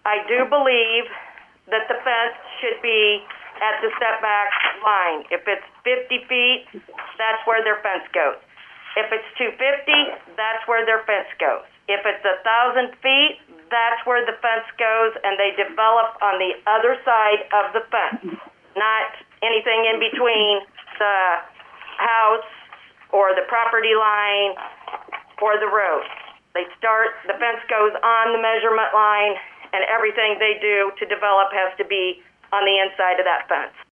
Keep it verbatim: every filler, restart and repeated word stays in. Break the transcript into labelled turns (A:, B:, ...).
A: I do believe that the fence should be at the setback line. If it's fifty feet, that's where their fence goes. If it's two fifty, that's where their fence goes. If it's a thousand feet, that's where the fence goes, and they develop on the other side of the fence, not anything in between the house or the property line or the road. They start, the fence goes on the measurement line, and everything they do to develop has to be on the inside of that fence.